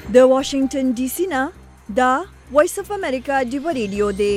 د واشنگټن ډي سي نه دا وایس اف امریکا دی ریډیو دی.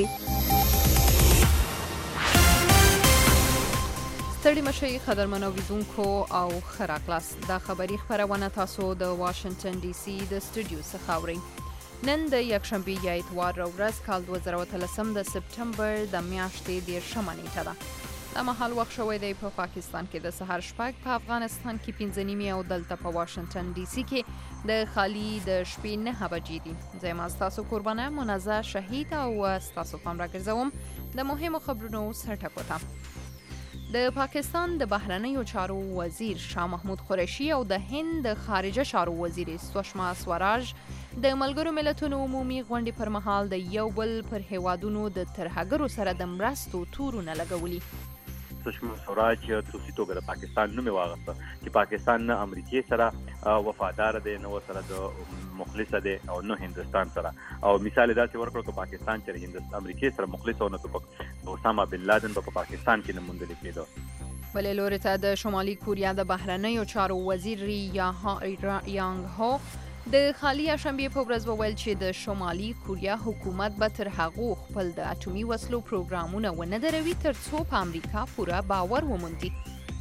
ستړي مشي قدرمنو اوریدونکو او خراکلاس دا خبری خبرونه تاسو د واشنگټن ډي سي د استودیو څخه اورئ. نن د یکشنبه یا اتوار ورځ کال 2013 د سپټمبر د میاشتې 10 نیټه ده. د مهال وخت شوی دی په پاکستان کې د سحر شپږ، په افغانستان کې 5:30 او دلته په واشنگټن ډي سي کې د خالي د شپې 9 بجې دي. زما تاسو قربانه منزه شهید او تاسو پام راګرځوم د مهمو خبرونو سرټکو ته. د پاکستان د بهرنیو چارو وزیر شاه محمود قریشي او د هند د خارجه چارو وزیر سوشما سوراج د ملګرو ملتونو عمومي غونډې پر مهال د یو بل پر هیوادونو د ترهګرو سره د مرستو تورونه لګولي. سوشما سوراج توصیه توګه د پاکستان نوم واغسته چې پاکستان نه امریکای سره وفادار دی، نه سره د مخلص دی او نه هندستان سره. او مثال دا چې ورکړو چې پاکستان چې امریکای سره مخلص او نه اسامه بن لادن په پاکستان کې نه موندل کېدو. بلې لوري ته د شمالي کوریا د بهرنیو چارو وزیر یانګ هو د خالي شنبه په ورځ وویل چې د شمالي کوریا حکومت به تر هغه خپل د اټومي وسلو پروګرامونه ونه دروي تر څو په امریکا پوره باور وموندي.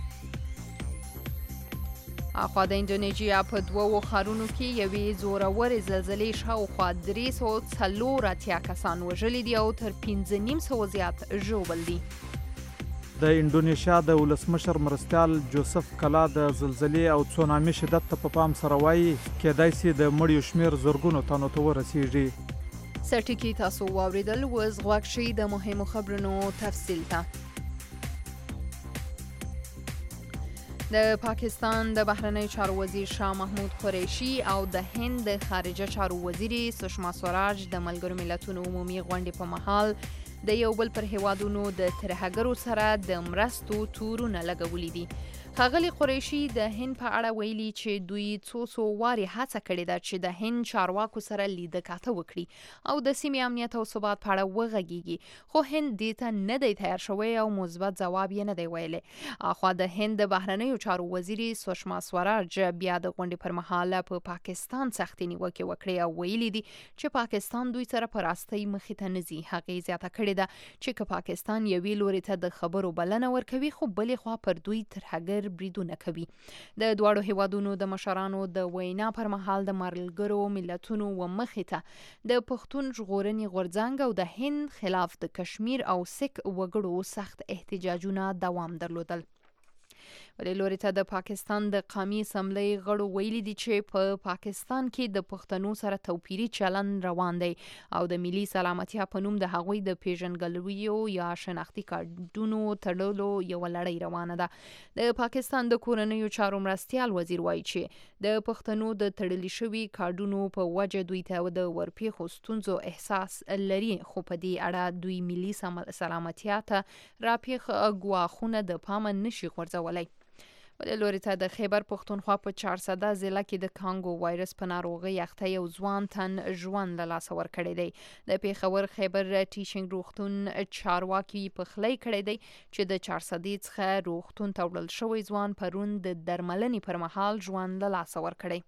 اخوا د انډونیژیا په 2 ښارونو کې یوې زورورې زلزلې شاوخوا 340 کسان وژلي دي او تر 5,500 زیات ژوبل دي. د انډونیشیا د ولسمشر مرستیال جوزف کلا د زلزلې او تسونامي شدت ته په پام سره وایي کېدای شي د مړیو شمیر زرګونو تنو ته ورسیږي. سرټیکي تاسو واوریدل وز غوښ شي د مهمو خبرونو تفصیل ته. د پاکستان د بهرنیو چارو وزیر شاه محمود قریشي او د هند د خارجه چارو وزیر سوشما سوراج د ملګرو ملتونو عمومي غونډې په مهال د یو بل پر هیوادونو د ترهګرو سره د مرستو تورونه لګولي دي. ښاغلي قریشي د هند په اړه ویلي چې دوی څو واري هڅه کړې ده چې د هند چارواکو سره لیدکاته وکړي او د سیمې امنیت او ثبات په اړه وغږیږي، خو هند دې ته نه دی تیار شوی او مثبت ځواب یې نه دی ویلی. اخوا د هند د بهرنیو چارو وزیر سوشما سوراج بیا د غونډې پر مهال په پاکستان سختې نیوکې وکړې او ویلي دي چې پاکستان دوی سره په راستۍ مخې ته نه ځي. هغې زیاته کړې ده چې که پاکستان یوې لوري ته د خبرو بلنه ورکوي خو بلې خوا پر دوی ترهګر بریدونه کوي. د دواړو هیوادونو د مشرانو د وینا پر مهال د ملګرو ملتونو و مخې ته د پښتون ژغورنې غورځنګ او د هند خلاف د کشمیر او سیک وګړو سخت احتجاجونه دوام درلودل. ولې لوري ته د پاکستان د قومي اسمبلی غړو ویلي دي چې په پاکستان کې د پښتنو سره توپیري چلن روان دی او د ملي سلامتیا په نوم د هغوی د پیژنګلویو یا شناختی کارتونو تړلو یو لړۍ روانه ده. د پاکستان د کورنیو چارو مرستیال وزیر وایي چې د پښتنو د تړلي شوي کارډونو په وجه دوی ته د ورپېښو ستونزو احساس لري، خو په دې اړه دوی ملي سلامتیا ته راپېښ ګواښونه د پامه نشي غورځولی. بلې لوري ته د خیبر پښتونخوا په 400 ضلع کې د کانګو وایرس په ناروغۍ اخته یو ځوان تن ژوند له لاسه ورکړی دی. د پېښور خیبر ټیچینګ روغتون چارواکي پخلی کړی دی چې د 400 څخه روغتون ته وړل شوی ځوان پرون د درملنې پر مهال ژوند له لاسه ورکړی.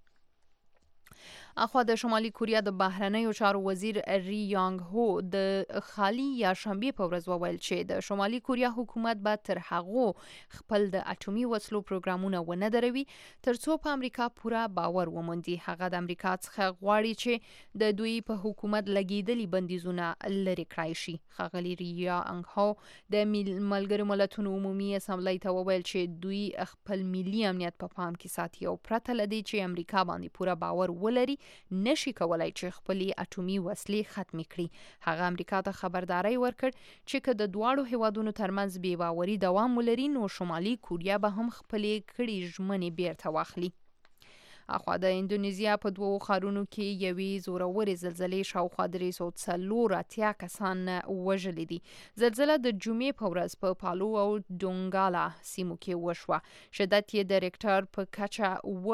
اخوا د شمالي کوریا د بهرنیو چارو وزیر ری یانګ هو د خالي یا شنبه په ورځ وویل چې د شمالي کوریا حکومت به تر هغه خپل د اټومي وسلو پروګرامونه ونه دروي تر څو په امریکا پوره باور وموندي. هغه د امریکا څخه غواړي چې د دوی په حکومت لګیدلي بندیزونه لرې کړای شي. ښاغلي ری یانګ هو د ملګرو ملتونو عمومي اسمبلی ته وویل چې دوی خپل ملي امنیت په پام کې ساتي او پرته لدی چې امریکا باندې پوره باور ولري نشي کولای چې خپلې اټومي وسلې ختمې کړي. هغه امریکا ته خبرداري ورکړ چې که د دواړو هیوادونو ترمنځ بې باوري دوام ولري نو شمالي کوریا به هم خپلې کړې ژمنې بیرته واخلي. اخوا د انډونیزیا په 2 ښارونو کې یوې زورورې زلزلې شاوخوا 340 کسان وژلي دي. زلزله د جمعې په ورځ په پالو او ډونګالا سیمو کې وشوه. شدت یې د ریکټر په کچه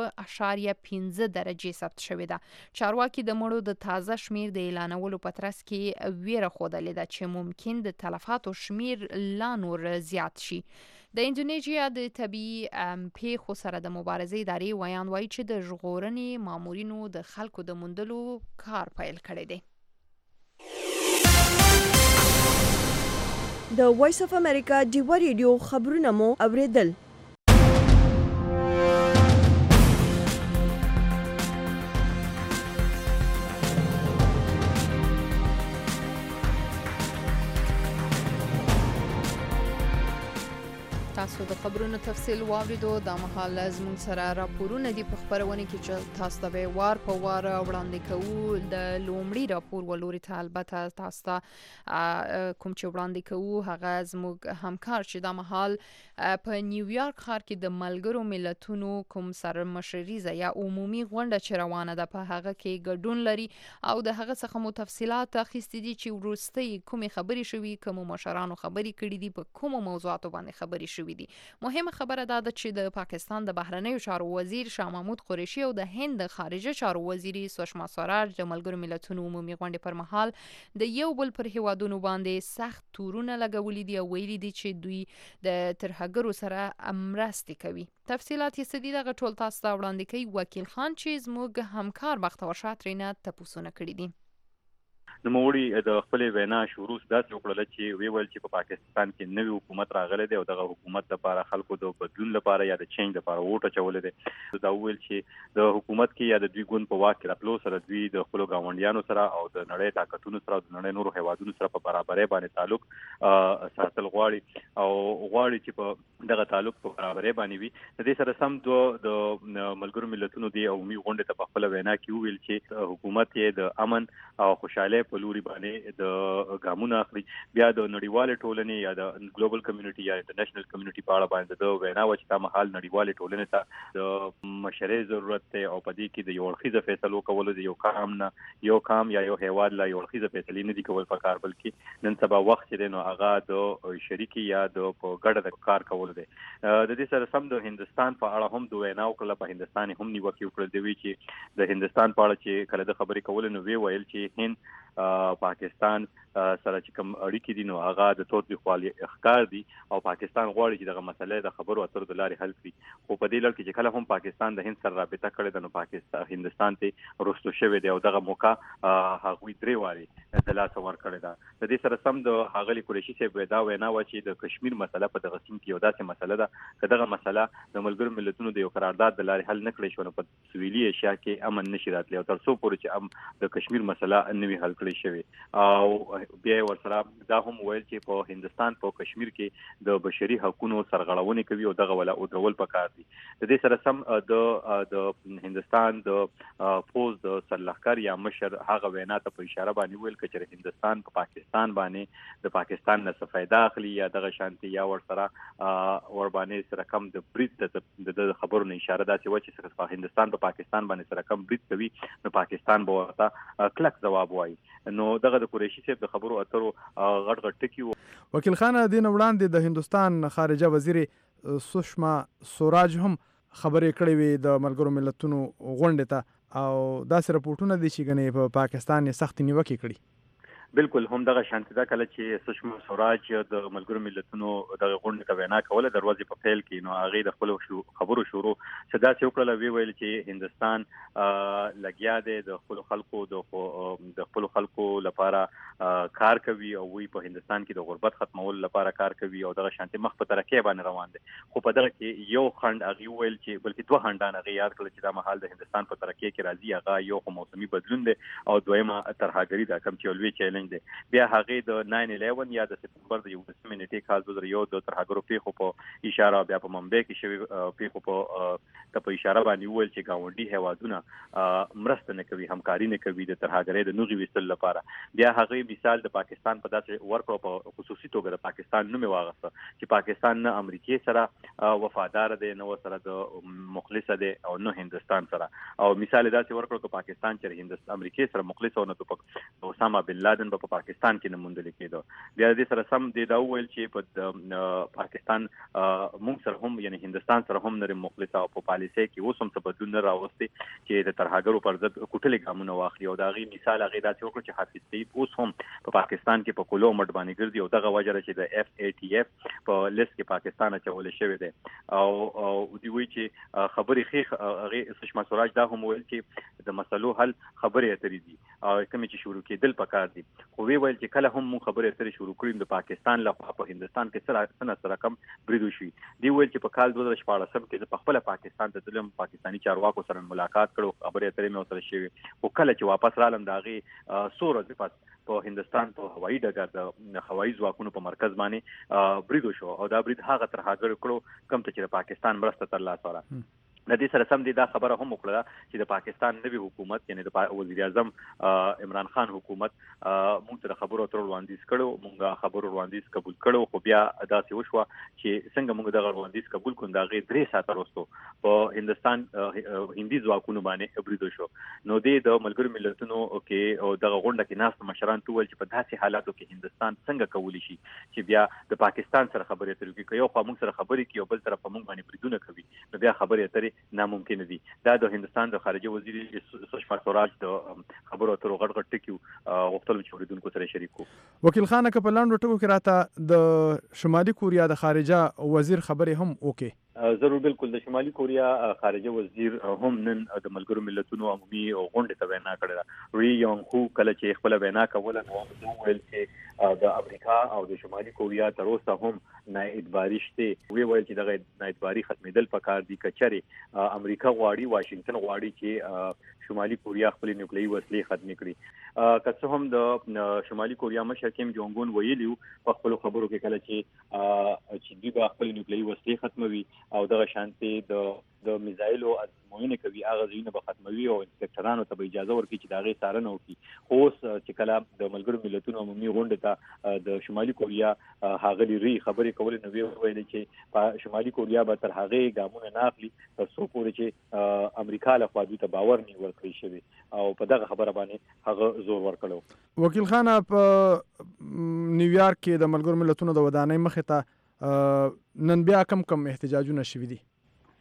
7.5 درجې ثبت شوې ده. چارواکي د مړو د تازه شمیر د اعلانولو په ترڅ کې ویره ښودلې ده چې ممکن د تلفاتو شمیر لا نور زیات شي. د اندونیزیا د طبي پیښو سره د مبارزې ادارې ویان وایي چې د ژغورنې مامورینو د خلکو د موندلو کار پیل کړی دی. د وایس اف امریکا ډیوا ریډیو خبرونه مو اوریدل. تاسو د خبرونو تفصیل واوریدو. دا مهال زموږ سره راپورونه دي په خبرونه کې چې تاسو ته به وار په وار وړاندې کوو. د لومړي راپور ولوري ته البته تاسو ته کوم چې وړاندې کوو هغه زموږ همکار چې دا مهال په نیویارک ښار کې د ملګرو ملتونو کوم سرمشریزه یا عمومي غونډه چې روانه ده په هغه کې ګډون لري او د هغه څخه مو تفصيلات اخیستي دي چې وروستي کومې خبرې شوي، کوم مشرانو خبرې کړې دي، په کوم موضوعاتو باندې خبرې شوي دي. مهمه خبره دا ده چې د پاکستان د بهرنیو چارو وزیر شاه محمود قریشي او د هند د خارجه چارو وزیري سشما سوراج د ملګرو ملتونو عمومي غونډې پر مهال د یو بل پر هیوادونو باندې سخت تورونه لګولي دي او ویلي دي چې دوی د ترهګرو سره مرستې کوي. تفصيلات یې سدي دغه ټول تاسو ته وړاندې کوي وکیل خان چې زموږ همکار بختور شاه ترینه تپوسونه کړی دي. نو موږ د خپل وینا شروع داسې وکړل چې ویل چې په پاکستان کې نوی حکومت راغلی دی او دغه حکومت لپاره خلکو د بدلون لپاره یا د چینج لپاره ووټ اچول دي. دا ویل چې د حکومت کې یا د دوی ګوند په واک کې راپلو سره دوی د خپل گاونډیانو سره او د نړۍ طاقتونو سره او د نړۍ نورو هیوادونو سره په برابرۍ باندې تعلق ساتل غواړي او غواړي چې په دغه تعلق په برابرۍ باندې وي. د دې سره سم د ملګرو ملتونو دی او می غونډه ته په خپل وینا کې ویل چې حکومت یې د امن او خوشاله په لوري باندې د ګامونه اخلي. بیا د نړیوالې ټولنې یا د ګلوبل کمیونټي یا انټرنیشنل کمیونټي په اړه باندې د وینا و چې دا مهال نړیوالې ټولنې ته د مشورې ضرورت دی او په دې کې د یو اړخیزه فیصلو کول د یو کام یا یو هیواد لا یو اړخیزه فیصلې نه دي کول پکار، بلکې نن سبا وخت دی نو هغه د شریکي یا د ګډه د کار کول دی. د دې سره سم د هندستان په اړه هم د وینا وکړه. په هندستان هم نیوکه وکړه دی چې د هندستان په اړه چې کله د خبرې کول نو ویل چې هند پاکستان سره چې کوم اړیکې دي نو هغه د توتلیخوالي اخکار دي او پاکستان غواړي چې دغه مسله د خبرو اترو د لارې حل کړي. خو په دې لړ کې چې کله هم پاکستان د هند سره رابطه کړې ده نو پاکستان هندستان ته رستو شوی دی او دغه موقع هغوی درې واري د لاس ور کړی ده. د دې سره سم د هغلی قریشي صاحب دا وینا و چې د کشمیر مسله په دغه سیم کې یو داسې مسله ده چې دغه مسله د ملګرو ملتونو د یو قرارداد د لارې حل نه کړی شو نو په سویلي ایشیا کې امن نشي راتلی او تر څو پورې چې د کشمیر مسله نوي حل کړی شوی. او بیا ورسره دا هم ویل چې په هندستان په کشمیر کې د بشري حقوقو سرغړونې کوي او دغه ولا او ډول پکار دي. د دې سره سم د هندستان د فوز د سرلخر یا مشر هغه وینا ته په اشاره باندې ویل چې هندستان په پاکستان باندې د پاکستان نه فائدہ اخلي یا دغه شانتي یا ورسره ور باندې سره کم د بریټ د خبرو نه اشاره ده چې په هندستان په پاکستان باندې سره کم بریټ کوي نو پاکستان به ورته کلک جواب وایي. نو دغه د قریشي صاحب د خبرو اترو غټ ټکی وکیل خان دین وړاندې د هندستان خارجه وزیر سشما سوراج هم خبرې کړې وي د ملګرو ملتونو غونډې ته او داسې رپورټونه دي چې غنې په پاکستان یې سخت نیوکه کړي. بالکل هم دغه شانتي دا کله چې سشما سوراج د ملګرو ملتونو د غونډې ته وینا کوله دروازې په فیل کې نو هغه د خپل خبرو شروع صدا چې وکړه ویل چې هندستان لګیا دی د خپل خلکو لپاره کار کوي او وی په هندستان کې د غربت ختمولو لپاره کار کوي او دغه شانتي مخ په ترقې باندې روان دي. خو په دغه کې یو خند هغه ویل چې بلکې دوه خندان هغه یاد کړل چې دا مهال د هندستان په ترقې کې راځي هغه یو موسمي بدلون دی او دویمه ترهګری دا کوم چې لوی دی. بیا هغه د 9/11 یا د سپتمبر د 11 نیټې کال 2001 د ترهګرو پیښو په اشاره بیا په ممبئی کې شوی پیښو په اشاره باندې ویل چې گاونډي هیوادونه مرسته نه کوي، همکاري نه کوي د ترهګرۍ د نوغي وستل لپاره. بیا هغه مثال د پاکستان په داسې ورکړو په خصوصي توګه د پاکستان نوم واغسته چې پاکستان نه امریکای سره وفادار دی نو سره د مخلص دی او نه هندستان سره. او مثال داسې ورکړو چې پاکستان چې امریکای سره مخلص او نه د اسامه بن لادن نن په پاکستان کې نه موندل کېده. بیا د سره سم د دا ویل چې په پاکستان موږ سره هم یعنی هندستان سره هم نری مخلص او په پالیسي کې اوس هم څه بدلون نه راوستي چې د ترهګرو پر ضد کوټلې ګامونه واخلي. او دا غي مثال هغه دا چې وکړي چې حافظ سعید اوس هم په پاکستان کې په کولو مټ باندې ګرځي او دغه وجه چې د FATF په لیست کې پاکستان اچول شوی دی. او دی وی چې خبرې هغه سشما سوراج دا هم ویل چې د مسلو حل خبرې اترې دي او کوم چې شروع کېدل پکار دي. خو وی ویل چې کله هم مو خبرې اترې شروع کړې د پاکستان لخوا په هندستان کې سره کم بریدو شي. دی ویل چې په کال 2014 کې په خپل پاکستان ته تلم پاکستانی چارواکو سره ملاقات کړو خبرې اترې مې سره شوی. او کله چې واپس رالم دا غي سورج پات په هندستان په هوایي ډګر د هوایي ځواکونو په مرکز باندې بریدو شو او دا برید هغه ترهګر کړو کوم ته چې پاکستان مرسته ترلاسه وکړه. د دې سره سم دي دا خبره هم وکړه چې د پاکستان نوي حکومت یعنی د وزیر اعظم عمران خان حکومت موږ ته خبرو تر وړاندیز کړو موږ خبرو وړاندیز قبول کړو. خو بیا دا څه وشو چې څنګه موږ دغه وړاندیز قبول کړو دا غي 3 ساعت وروسته په هندستان هندي ځواکونو باندې بریدو شو. نو د ملګرو ملتونو کې او دغه غونډه کې ناس مشران ټول چې په داسې حالاتو کې هندستان څنګه کولی شي چې بیا د پاکستان سره خبرې اترې کوي یو خو موږ سره خبرې کوي او بل طرف موږ باندې بریدونه کوي نو بیا خبرې اترې ناممکن دي. دا د هندستان د خارجه وزیر سشما سوراج د خبرو اترو غړغړ ټکیو وختل چې اوریدونکو سره شریکو. وکیل خان کپلان ټکو کې راته د شمالي کوریا د خارجه وزیر خبرې هم اوکي. ضرور بالکل د شمالي کوریا خارجه وزیر هم نن د ملګرو ملتونو عمومي غونډه ته وینا کړې. ری یونګ هو کله چې خپل وینا کوله نو ویل چې د امریکا او د شمالي کوریا تر اوسه هم نااعتباري شته. ویل چې دغه نااعتباري ختمېدل پکار دي کچري امریکا غواړي واشنگټن غواړي چې شمالي کوریا خپل نیوکلیري وسلې ختم کړي. که څه هم د شمالي کوریا مشر کیم جونګ اون ویلیو په خپل خبرو کې کله چې دوی خپل نیوکلیري وسلې ختموي او دغه شانتي د میزایلو ازموینه کوي هغه ځینې به ختموي او انسپکټرانو ته به اجازه ورکړي چې دا غي څارنه وکړي. خو اوس چې کله د ملګرو ملتونو عمومي غونډه ته د شمالي کوریا هغه لري خبرې کول نو ویل چې په شمالي کوریا به تر هغه ګامونه نه اخلي تر څو پورې چې امریکا له خوا دوی ته باور نه ورکړي شوی او په دغه خبره باندې هغه زور ورکړو. وکیل خان په نیویارک کې د ملګرو ملتونو د ودانۍ مخې ته نن بیا کم احتجاجونه شوي دي.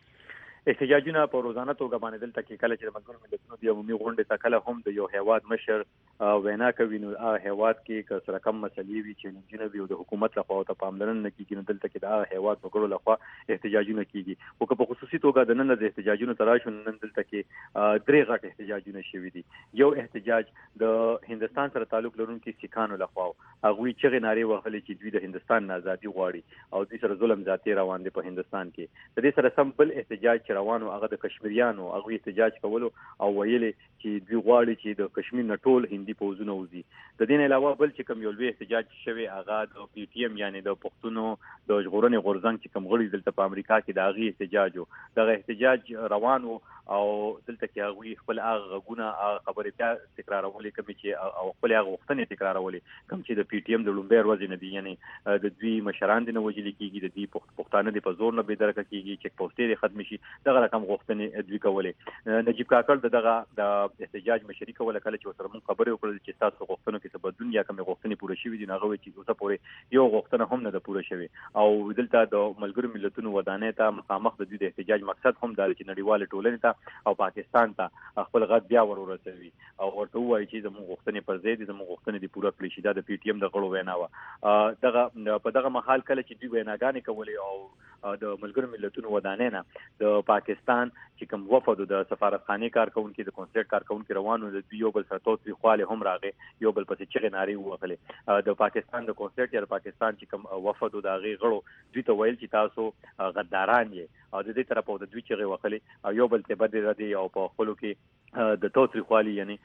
احتجاجونه په روزانه توګه باندې دلته کې کله چې ملګرو ملتونو د عمومي غونډې ته کله هم د یو هیواد مشر وینا کوي نو هیواد کې که سره کم مسلې وي چې نه وي او د حکومت لخوا ته پاملرنه نه کیږي نو دلته کې د هیواد وګړو لخوا احتجاجونه کیږي. او که په خصوصي توګه د نن د احتجاجونو تراشو نن دلته کې 3 غټ احتجاجونه شوي دي. یو احتجاج د هندستان سره تعلق لرونکي سیکانو لخوا هغه چې نارې وهلې چې دوی د هندستان ازادي غواړي او دوی سره ظلم ذاتي روان دي په هندستان کې. د دې سره سم بل احتجاج روانو هغه د کشمیریانو هغه احتجاج کولو او ویلي چې دوی غواړي چې د کشمیر نه ټول هندي پوزونه وزي. د دې علاوه بل چې کوم یو لوی احتجاج شوی هغه د PTM یعنی د پښتونو د ژغورنې غورځنګ چې کوم غړي دلته په امریکا کې د هغه احتجاج دغه احتجاج روانو او دلته کې هغه خپل هغه غونه خبرې بیا تکرارولې کوم چې او خپل هغه وختونه تکرارولې کوم چې د PTM د لومبیر وځي نه دي یعنی د دوی مشران د نوجل کېږي د دې پښتانه د په زور نه به درکه کېږي چې پوسټې ختم شي دغه رقم غوښتنې دوی کولې. نجیب کاکړ دغه د احتجاج مشري کوله کله چې سره مونږ خبرې وکړل چې تاسو غوښتنو کې څه بدلون یا کوم غوښتنې پوره شوې دي هغه چې اوسه پورې یو غوښتنه هم نه ده پوره شوې او دلته د ملګرو ملتونو ودانۍ ته مخامخ د دوی د احتجاج مقصد هم دا چې نړیوال ټولنې ته او پاکستان ته خپل غږ بیا ورسوي او ورته وایي چې زموږ غوښتنې پر ځای دي زموږ غوښتنې دي پوره کړي شي. دا د PTM د غړو وینا و دغه په دغه محل کله چې دوی ویناګانې کولې او د ملګرو ملتونو ودانۍ نه د پاکستان چې کوم وفد د سفارتخانه کارکونکو د کنسرت کارکونکو روانو د یو بل سره توتري خواله هم راغې یو بل پسې چغې نارې وکړې. د پاکستان د کنسرت یا پاکستان چې کوم وفد د هغه غړو دوی ته ویل چې تاسو غداران یې او د دې طرف د دوی چغې وکړې او یو بل ته بد ردی او په خپل کې د توتري خواله یعنی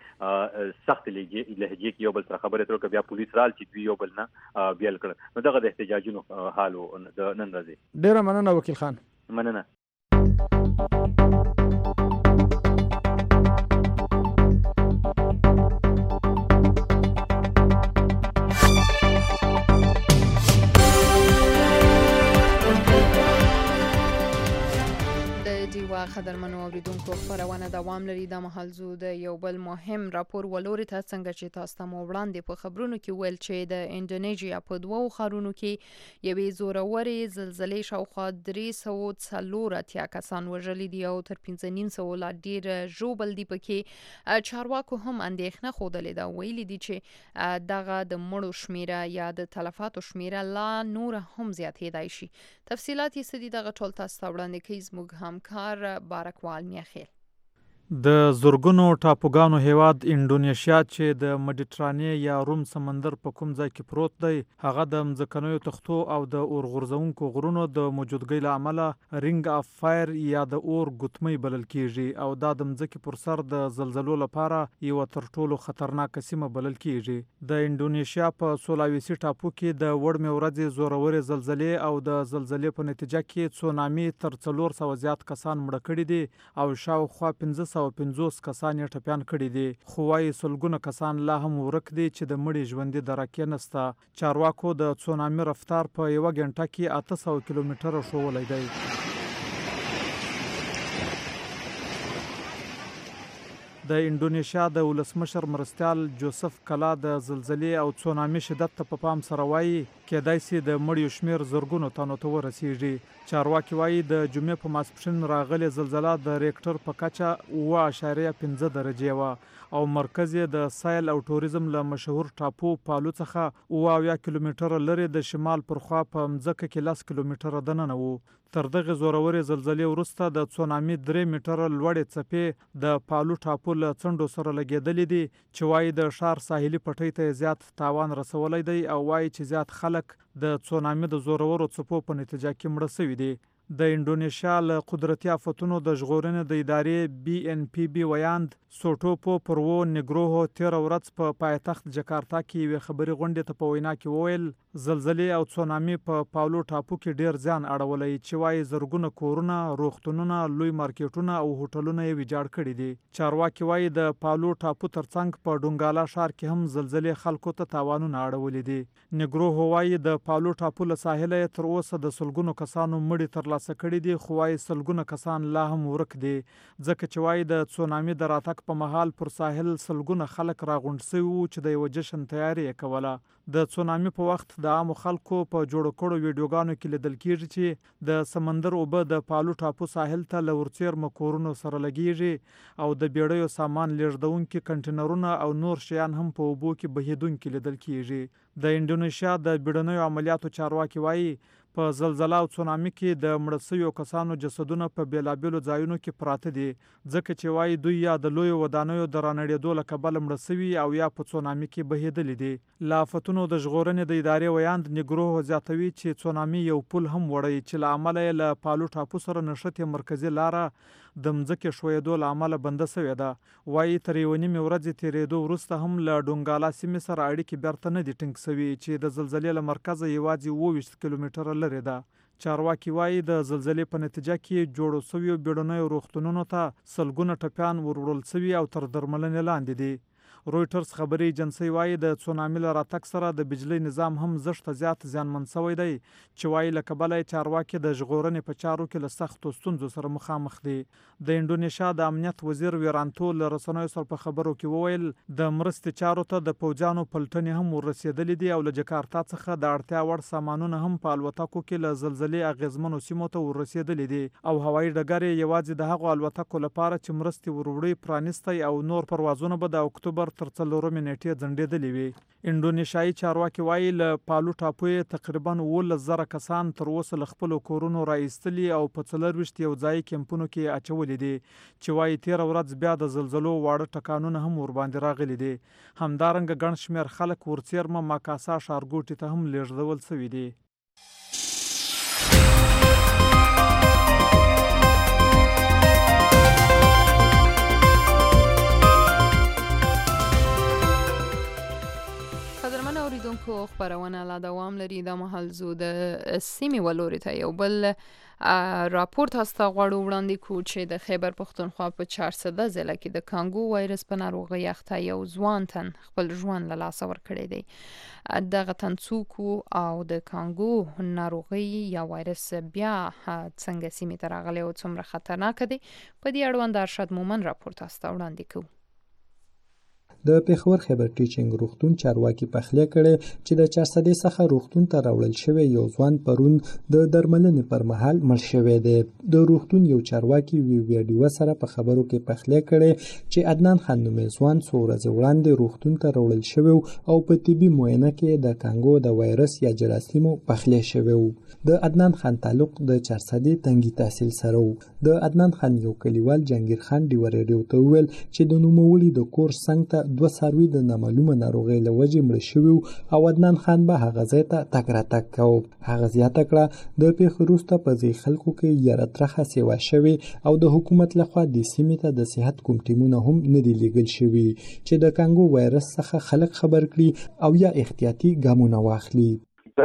سخت لهجه کې یو بل سره خبرې ترې بیا پولیس رال چې دوی یو بل نه بیل کړ. نو دغه د احتجاجونو حالو د نن ورځې. ډیره مننه وکیل خان. مننه. قدرمنو اوریدونکو اوریدونکو خبرونه دوام لري. د مهال زو د یو بل مهم راپور ولوري ته څنګه چې تاسو ته مو وړاندې په خبرونو کې ویل چې د انډونیژیا په دوو ښارونو کې یوې زورورې زلزلې شاوخوا 340 کسان وژلي دي او تر 1500 لا ډیر ژوبل دي. پکې چارواکو هم اندېښنه ښودلې ده، ویلي دي چې دغه د مړو شمیره یا د تلفاتو شمیره لا نور هم زیاتېدای شي. تفصیلات یې څه دي دغه ټول تاسو ته وړاندې کوي زموږ همکار بارکوال میاخیل. د زورګونو ټاپوګانو هیواد انډونیشیا چې د مډیټرانې یا روم سمندر په کوم ځای کې پروت دی، هغه د مځکنیو تختو او د اور غورځونکو غرونو د موجودګۍ له امله رینګ اف فایر یا د اور ګوتمۍ بلل کیږي او دا د مځکې پر سر د زلزلو لپاره یو تر ټولو خطرناک سیمه بلل کیږي. د انډونیشیا په سولاویسي ټاپو کې د وړمې ورځې زورورې زلزلې او د زلزلې په نتیجه کې سونامي تر 400 زیات کسان مړه کړي دي او شاوخوا 550 کسان یې ټپیان کړي دي، خو وايي سلګونه کسان لا هم ورک دي چې د مړي ژوندي درکې نسته. چارواکو د سونامي رفتار په یوه غنټه کې 800 کیلومتره ښوولی دی. د انډونیشیا د ولسمشر مرستیال جوزف کلا د زلزلې او سونامي شدت ته په پام سره وایي کېدای شي د مړیو شمیر زرګونو تنو ته ورسیږي. چارواکي وایي د جمعې په ماسپښین راغلې زلزله د ریکټر په کچه 7.5 درجې وه او مرکز یې د سایل او توریزم له مشهور ټاپو پالو څخه 70 کیلومتره لرې د شمال پر خوا په مځکه کې 10 کیلومتره دننه و. تر دغه زورورې زلزلې وروسته د سونامي 3 میټره لوړې څپې د پالو ټاپو له څنډو سره لګېدلې دي چې وایي د ښار ساحلي پټۍ ته زیات تاوان رسولی دی او وایي چې زیات خلک د سونامي د زورورو څپو په نتیجه کې مړه شوي دي. د انډونیشیا له قدرتي آفتونو د ژغورنې د ادارې BNPB ویاند سوټوپو پرو نیګروهو 13 ورځ په پایتخت جکارتا کې یوې خبري غونډې ته په وینا کې وویل زلزلې او سونامي په پاولو ټاپو کې ډیر ځان اړولی چې وایي زرګونه کورونه، روغتونونه، لوی مارکیټونه او هوټلونه یې ویجاړ کړي دي. چارواکي وایي د پاولو ټاپو ترڅنګ په ډونګالا ښار کې هم زلزلې خلکو ته تاوانونه اړولي دي. نیګروهو وایي د پاولو ټاپو له ساحله تر اوسه د سلګونو کسانو مړي ترلاسه کړي دي، خو وایي سلګونه کسان لا هم ورک دي ځکه چې وایي د سونامي د راتګ په مهال پر ساحل سلګونه خلک راغونډ شوي وو چې د یو جشن تیاری یې کوله. د سونامي په وخت د عامو خلکو په جوړو کړو ویډیوګانو کې لیدل کیږي چې د سمندر اوبه د پالو ټاپو ساحل ته له ورڅیرمه کورونو سره لګیږي او د بیړیو سامان لیږدونکي کنټینرونه او نور شیان هم په اوبو کې بهیدونکي لیدل کیږي. د انډونیشیا د بیړنیو عملیاتو چارواکي وایي په زلزله او سونامي کې د مړه شویو کسانو جسدونه په بیلابیلو ځایونو کې پراته دي ځکه چې وایي دوی یا د لویو ودانیو د رانړېدو له کبله مړه شوي او یا په سونامي کې بهیدلي دي. له آفتونو د ژغورنې د ادارې ویاند نیګروهو زیاتوي چې سونامي یو پل هم وړی چې له امله یې له پالو ټاپو سره نښتې مرکزي لاره د مځکې ښویېدو له امله بنده شوې ده. وایي تر یوې نیمې ورځې تېرېدو وروسته هم له ډونګالا سیمې سره اړیکې بیرته نه دي ټینګ شوي چې د زلزلې له مرکزه یوازې 28 کیلومتره لرې ده. چارواکي وایي د زلزلې په نتیجه کې جوړو شویو بیړنیو روغتونونو ته سلګونه ټپیان وروړل شوي او تر درملنې لاندې دي. رویټرز خبري ایجنسۍ وایي د سونامي له راتګ سره د بجلی نظام هم زښته زیات زیانمن شوی دی چې وایي له کبله یې چارواکي د ژغورنې په چارو کې له سختو ستونزو سره مخامخ دي. د انډونیشیا د امنیت وزیر ویرانتو له رسنیو سره په خبرو کې وویل د مرستې چارو ته د پوځیانو پلټنې هم ورسېدلې دي او له جکارتا څخه د اړتیا وړ سامانونه هم په الوتکو کې له زلزلې اغیزمنو سیمو ته ورسېدلې دي او هوایي ډګر یې یوازې د هغو الوتکو لپاره چې مرستې وروړي پرانیستی او نور پروازونه به د اکتوبر تر 4 نیټې ځنډېدلې وي. انډونیشیایي چارواکي وایي له پالو ټاپو یې تقریبا 11,000 کسان تر اوسه له خپلو کورونو را ایستلي او په 24 یو ځایي کیمپونو کې اچولي دي چې وایي 13 ورځ بیا د زلزلو واړه ټکانونه هم ورباندې راغلي دي. همدارنګه ګڼ شمېر خلک ورڅیرمه ماکاسا ښارګوټي ته هم لیږدول شوي دي. اوریدونکو خبرونه لا دوام لري د محلزو د سیمې ولوري ته یو بل راپورټ هسته غواړو وړاندې کو چې د خیبر پښتونخوا په 400 ضلع کې د کانګو وایرس په ناروغۍ اخته یو ځوان تن خپل ژوند له لاسه ورکړی دی. دغه تنڅوکو او د کانګو ناروغۍ یا وایرس بیا څنګه سیمې ته راغلی او څومره خطرناک دی په دې اړوند ارشد مومن راپورټ هسته وړاندې کوو. د پیښور خیبر ټیچینګ روغتون چارواکي پخلی کړي چې د 400 څخه روغتون ته راوړل شوی یو ځوان پرون د درملنې پر مهال مړ شوی دی. د روغتون یو چارواکي ویډیو سره په خبرو کې پخلی کړي چې عدنان خان نومې ځوان څو ورځې وړاندې روغتون ته راوړل شوی او په طبي معاینه کې د کانګو د وایرس یا جراثیمو پخلی شوی و. د عدنان خان تعلق د 400 تنګي تحصیل سره و. د عدنان خان یو کلیوال جنگیر خان دی ورېډیو ته ویل چې د نوموړي د کور څنګ ته 2 څاروي د نامعلومه ناروغۍ له وجې مړه شوي او عدنان خان به هغه ځای ته تګ راتګ کوه. هغه زیاته کړه د پیښې وروسته په ځینې خلکو کې یره ترخه سیوا شوې او د حکومت لخوا د سیمې ته د صحت کوم ټیمونه هم نه دي لیږل شوي چې د کانګو وایرس څخه خلک خبر کړي او یا احتیاطي ګامونه واخلي. دا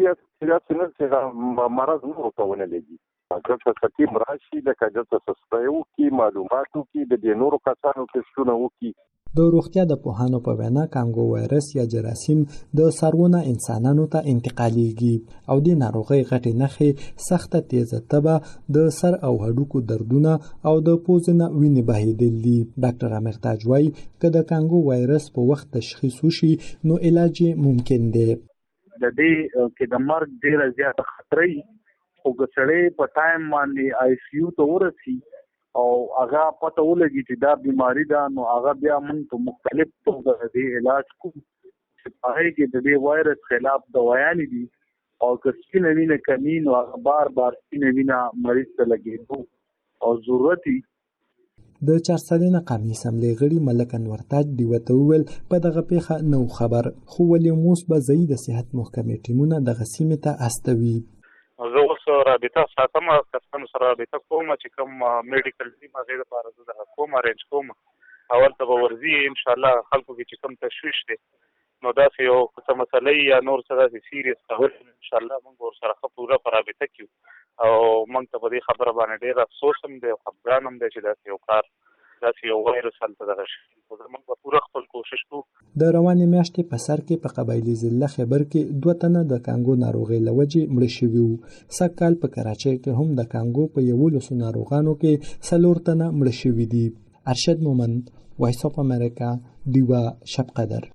یې مرض نه ورکونه لګي اګه څه مراشي د کاجت سسپایو کې معلوماتو کې د دې نورو کسانو کې شونه وکي. د روغتیا د پوهانو په وینا کانګو وایرس یا جراثیم د سارونه انسانانو ته انتقالیږي او د ناروغۍ غټې نښې سخته تیزه تبه د سر او هډوکو دردونه او د پوزې نه وینې بهیدل دي. ډاکټر امیر تاج وايي که د کانګو وایرس په وخت تشخیص وشي نو علاج ممکن دی. د دې کې د مرګ ډیره زیاته خطر ای او ګسړې په ټایم باندې آی سی یو ته ورسي او هغه پته ولګي چې دا بیماری ده نو هغه بیا موږ په مختلف توګه د دې علاج کوو چې هغه کې د دې وایرس خلاف دوايانې دي او که سپینه وینه کمی نو هغه بار سپینه وینه مریض ته لګېدو او ضرورت د 400 نه قومي اسمبلی غړي ملک انور تاج دی وته ویل په دغه پیښه نو خبر خو ولیموس به زید صحت محکمې ټیمونه د غسیمه ته استوي. زه اوس رابطه ساتم کسانو سره رابطه کوم چې کوم میډیکل ټیم هغه لپاره د کوم ارنج کوم اول ته ورزي ان شاء الله خلکو کې چې کوم تشویش دي نو دا یو څه مسلې یا نور څه سیریس خبر ان شاء الله موږ ور سره پوره رابطه کیو او موږ ته په دې خبره باندې ډیر افسوس هم دی او خبران هم دی چې دا یو کار دا یو وایرس هلته دغه شي موږ به پوره خپل کوشش کوو. د روانې میاشتې په سر کې په قبایلي ضلع خیبر کې 2 تنه د کانګو ناروغۍ له وجې مړه شوي وو. سږکال په کراچۍ کې هم د کانګو په 11 ناروغانو کې 4 تنه مړه شوي دي. ارشد مومن وایس اف امریکا دیوا شب قدر.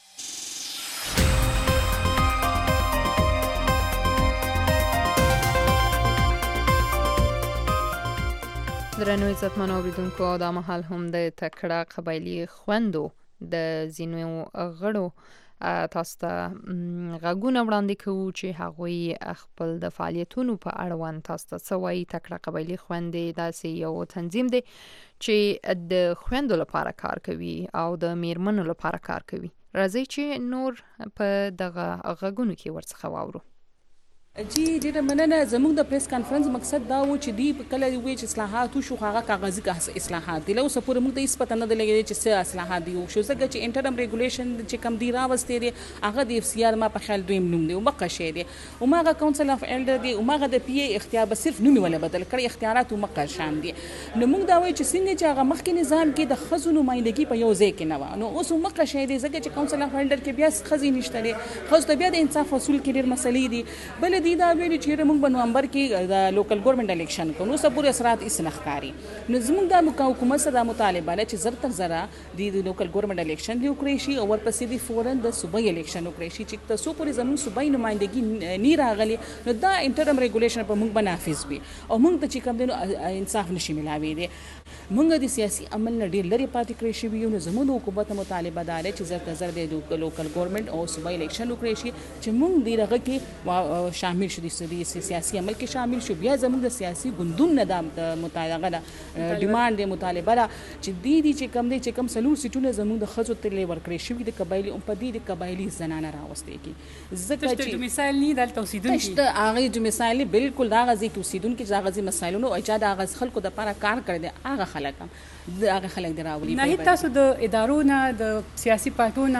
درنو عزتمن اوریدونکو دا مهال هم د تکړه قبایلی خوندو د زینو غړو تاسو ته غږونه وړاندې کوو چې هغوی خپل د فعالیتونو په اړوند تاسو ته څه وایي. تکړه قبایلی خوندې داسې یو تنظیم دی چې د خوندو لپاره کار کوي او د میرمنو لپاره کار کوي. راځي چې نور په دغه غږونو کې ورڅخه واورو. جی ډیره مننه. زموږ د پریس کانفرنس مقصد دا و چې دی کله وی چې اصلاحات شو هغه کاغذي اصلاحات دي له اوسه پورې موږ ته هیڅ پته نه لګیږي چې څه اصلاحات دي شو ځکه چې انټرم ریګولیشن چې کم دی راوستي دي هغه د اف سی آر ما په خیال دویم نوم دی او مقشه دي او ماغه کونسل اف ایلډر دی او ماغه د پی ای اختیار به صرف نوم ولا بدل کړي اختیارات او مقر شان دي. نو موږ دا وایو چې څنګه چې هغه مخکې نظام کې د خزو نمائندګي په یو ځای کې نه و نو اوس مقشه دي ځکه چې کونسل اف ایلډر کې بیا خزي نشته دي خزو ته بیا د انصاف اصول کې ډېر مسلې دي. بل دی دا ویل چې موږ په نومبر کې د لوکل ګورنمنت الیکشن کوو نو سپوري اثرات اسنخکاری نو زموږ د حکومت سره مطالبه ده چې زر تر زره د لوکل ګورنمنت الیکشن دی وکړي شي او ورپسې د فورن د صوبایي الیکشن وکړي شي چې تاسو پورې زموږ صوبایي نمائندګي نه راغلي نو دا انټرم ریګولیشن په موږ بنافذ وي او موږ ته چې کوم دنو انصاف نشي ملاوي دي. موږ د سیاسي عمل نه ډېر لري پاتې کړی شي نو زموږ حکومت مطالبه ده چې زر تر زره د لوکل ګورنمنت او صوبایي الیکشن وکړي شي چې موږ دغه کې شامل شو د سیاسي عمل کې شامل شو. بیا زموږ د سیاسي ګوندونو نه د مطالبه ډیماند د مطالبه چې دی چې کم دی چې کم سلور سیټونه زموږ د خزو تلې ورکړي شوی د قبایلی او په دې د قبایلی زنانه راوستي کی ځکه چې مثال نه دلته اوسیدونکو تشته هغه د مثال بالکل دا غزي کې اوسیدونکو چې غزي مسایلونو او ایجاد هغه خلکو د لپاره کار کړی دی هغه خلک دراولي. نه تاسو د ادارو نه د سیاسي پارټونو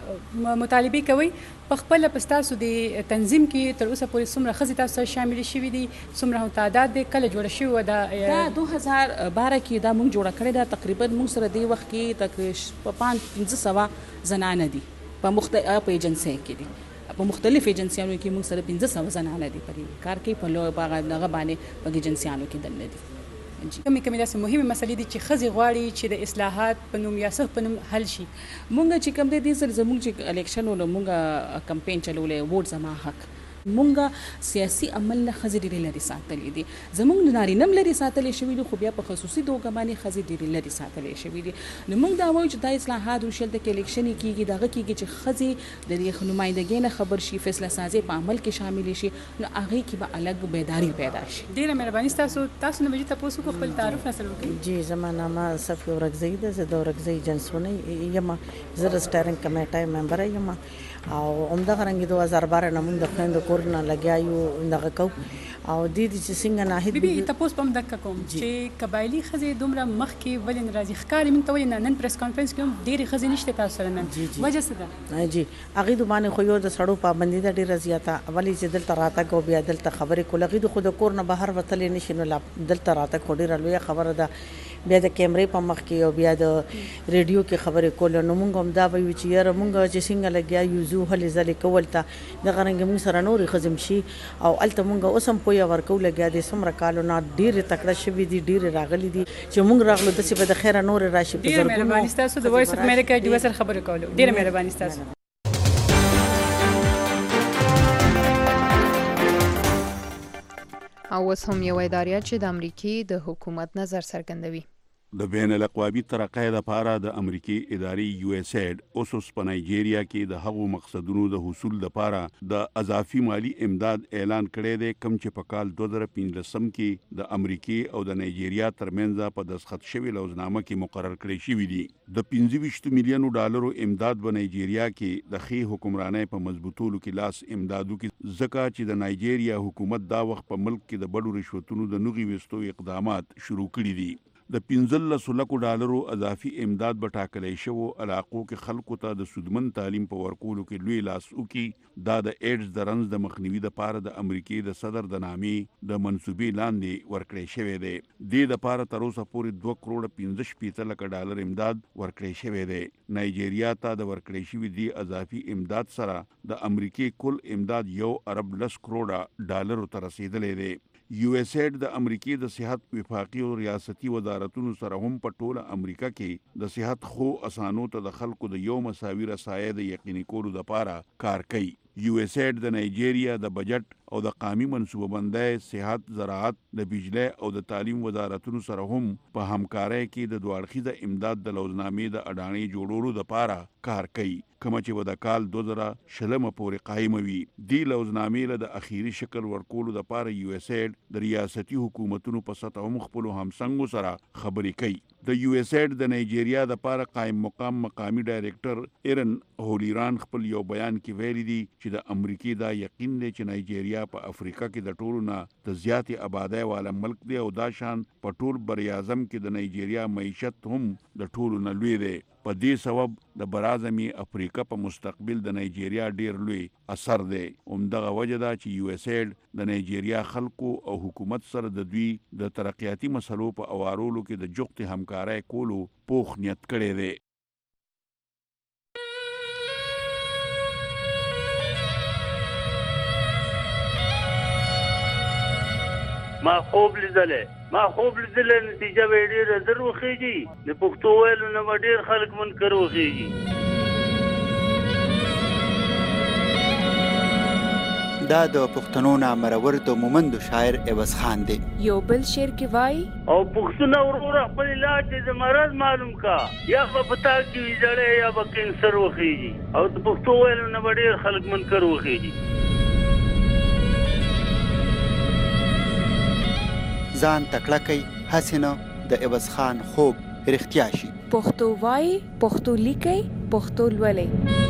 مطالبه کوي په خپل پستاسو د تنظیم کې تر اوسه پورې څومره ښځې تاسو شامل شوي دي څومره تعداد دی کله جوړه شوې ده 2012 کې دا موږ جوړه کړې ده تقریبا موږ سره د وخت کې تقریبا 500 زنانه دي په مختلفو ایجنسیو کې دي په مختلف ایجنسیانو کې موږ سره 500 زنانه دي په کار کې په لوی باغ دغه باندې په ایجنسیانو کې دنه دي کومې داسې مهمه مسلې دي چې ښځې غواړي چې د اصلاحات په نوم یا څه په نوم حل شي مونږ چې کوم دی زموږ چې الیکشن ول مونږ کمپین چلولې ووټ زما حق مونږ سیاسي عمل نه ښځې ډېرې لرې ساتلې دي زموږ نارینه هم لرې ساتلې شوي دي خو بیا په خصوصي توګه باندې ښځې ډېرې لرې ساتلې شوي دي نو مونږ دا وایو چې دا اصلاحات وشي دلته کې الیکشن کېږي دغه کېږي چې ښځې د دې نمایندګۍ نه خبر شي فیصله سازي په عمل کې شامل شي نو هغې کې به الګ بیداري پیدا شي ډېره مهرباني تاسو نه بجې تاسو کو خپل تعارف نه سره وکړئ جی زما نامه صفیه ورکزی ده زه د ورکزی جنسونه یم زه د سټیرنګ کمیټې ممبر یم او همدغه رنګ 2012 نه موږ د خویندو کور نه لګیا یو دغه کو او د دې چې څنګه ناهید بي تاسو په دغه کوم چې قبایلی خزې دومره مخ کې ولین راځي ښکاری من ته ولین نن پریس کانفرنس کې ډېری خزې نشته تاسو سره نن وجه څه ده جی هغه د باندې خو یو د سړو پابندي د ډېر زیاته اولی چې دلته راته کو بیا دلته خبرې کولغې د خود کور نه بهر وتلې نشي نو دلته راته خو ډېر لوی خبره ده بیا د کیمرې په مخ کې او بیا د ریډیو کې خبرې کول نو موږ هم دا وایو چې یاره موږ چې څنګه لګیا یو زو هلې ځلې کول ته دغه رنګ موږ سره نورې ښځې شي او هلته موږ اوس هم پویه ورکو لګیا دي څومره کالو نه ډېرې تکړه شوي دي ډېرې راغلي دي چې موږ راغلو داسې به د خیره نورې راشي ډېره مهرباني ستاسو د وایس اف امریکا ډیو سره خبرې کولو ډېره مهرباني ستاسو او اوس هم یو اداریه چې د امریکې د حکومت نظر څرګندوي د بین الاقوامي ترقۍ لپاره د امریکې ادارې یو اس ایډ اوس په نایجیریا کې د هغو مقصدونو د حصول لپاره د اضافي مالی امداد اعلان کړی دی کوم چې په کال 2015 کې د امریکې او د نایجیریا ترمنځ په دستخط شوي لوزنامه کې مقرر کړی شوی دی د 25 میلیونو ډالرو امداد په نایجیریا کې د ښې حکمرانۍ په مضبوطولو کې لاس امدادو کې ځکه چې د نایجیریا حکومت دا وخت په ملک کې د بډو رشوتونو د نغې ویستو اقدامات شروع کړي دي د 15 لکو ډالرو اضافي امداد به ټاکلی شوو علاقو کې خلکو ته د سودمن تعلیم په ورکولو کې لوی لاس وکړي دا د ایډز د رنځ د مخنیوي دپاره د امریکې د صدر د نامې د منصوبې لاندې ورکړی شوی دی دې دپاره تر اوسه پورې 2 کروړه 15 لکه ډالر امداد ورکړی شوی دی نایجیریا ته د ورکړی شوي دې اضافي امداد سره د امریکې کل امداد 1 ارب 10 کروړه ډالرو ته رسیدلی دی یو اس ایډ د امریکې د صحت وفاقي او ریاستي وزارتونو سره هم په ټوله امریکا کې د صحت خو اسانو ته د خلکو د یو مساوي رسایه د یقیني کولو لپاره کار کوي یو اس ایډ د نایجیریا د بجټ او د قومي منصوبه بندۍ صحت زراعت د بجلی او د تعلیم وزارتونو سره هم په همکارۍ کې د دوه اړخیزه امداد د لوزنامې د اډانې جوړولو لپاره کار کوي کومه چې به د کال 2020 پورې قایمه وي دې لوزنامې له د اخیری شکل ورکولو لپاره یو اس ایډ د ریاستي حکومتونو په سطح هم خپلو همسنګو سره خبرې کوي د یو اس ایډ د نایجیریا لپاره قائم مقام مقامی ډایریکټر ایرن هولیران خپل یو بیان کې ویلي دي چې د امریکې دا یقین دی چې نایجیریا په افریقا کې د ټولو نه د زیاتې آبادۍ والا ملک دی او دا شان په ټول بر اعظم کې د نایجیریا معیشت هم د ټولو نه لوی دی په دې سبب د براعظمي افریقا په مستقبل د نایجیریا ډیر لوی اثر دی همدغه وجه ده چې یو اس ایډ د نایجیریا خلکو او حکومت سره د دوی د ترقیاتي مسلو په اوارولو کې د جغتې همکارۍ کولو پوخ نیت کړی دی ما خوب لیدلې نتیجه به ډېره زر وخېږي د پښتو ویلو نه به ډېر خلک منکر وخېږي دا د پښتنو نامرور د مومندو شاعر عوض خان دی یو بل شعر کې وایي او پښتونه وروره خپل علاج د مرض معلوم کا یا به پتا کې ویجړې یا به کینسر وخېږي او د پښتو ویلو نه به ډېر خلک منکر وخېږي ځان تکړه کوي هسې نه د عوض خان خوب رښتیا شي پښتو وایي پښتو لیکئ پښتو لولئ